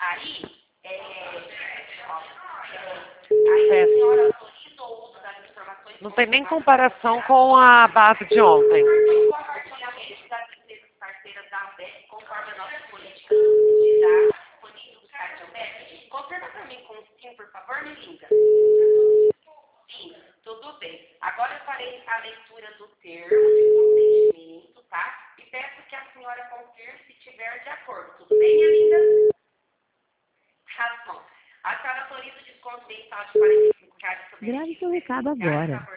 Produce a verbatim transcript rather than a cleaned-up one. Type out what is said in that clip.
Aí, é, ó, é, aí a senhora autoriza o uso das informações... Não tem nem comparação com a base de ontem. O compartilhamento das empresas parceiras da AMBEP, conforme a nossa política de dados disponível do site AMBEP. Confirma para mim com sim, por favor, me liga. Sim, tudo bem. Agora eu farei a leitura do termo de consentimento, tá? E peço que a senhora confirme se estiver de acordo. Tudo bem, minha linda? Razão. A senhora autoriza o desconto mensal de quarenta e cinco reais sobre Grave seu recado agora.